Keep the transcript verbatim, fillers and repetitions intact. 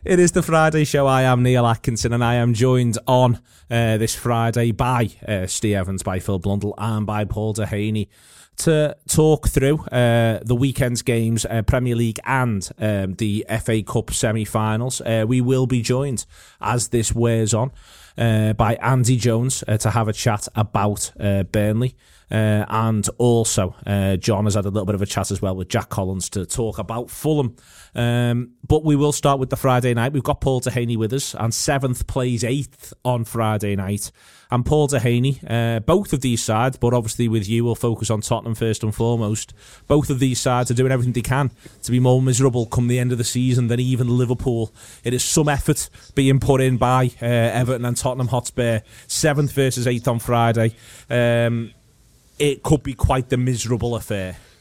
It is the Friday show. I am Neil Atkinson and I am joined on uh, this Friday by uh, Steve Evans, by Phil Blundell and by Paul Dehaney to talk through uh, the weekend's games, uh, Premier League and um, the F A Cup semi-finals. Uh, we will be joined, as this wears on, uh, by Andy Jones uh, to have a chat about uh, Burnley. Uh, and also, uh, John has had a little bit of a chat as well with Jack Collins to talk about Fulham. Um, but we will start with the Friday night. We've got Paul Dehaney with us, and seventh plays eighth on Friday night. And Paul Dehaney, uh, both of these sides, but obviously with you, we'll focus on Tottenham first and foremost. Both of these sides are doing everything they can to be more miserable come the end of the season than even Liverpool. It is some effort being put in by uh, Everton and Tottenham Hotspur. seventh versus eighth on Friday. Um... It could be quite the miserable affair.